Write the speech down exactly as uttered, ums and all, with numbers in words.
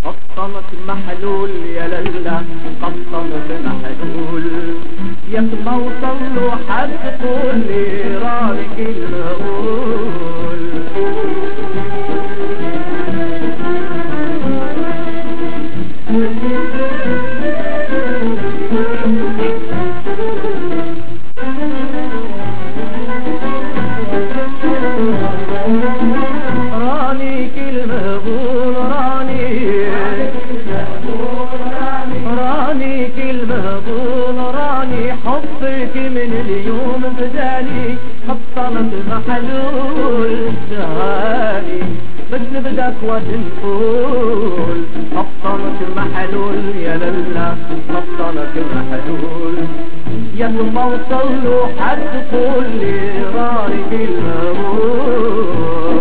قطنت محلول يا للا، قطنت محلول يا ما وصل له حد تقول لي راني كلمة قول. راني كلمة قول راني راني كلمة قول راني حبك من اليوم بدالي قطنت محلول جهاني بس بدك ونقول قطنت محلول يا للا قطنت محلول يا ما وصل له حد تقول لي راني كلمة قول.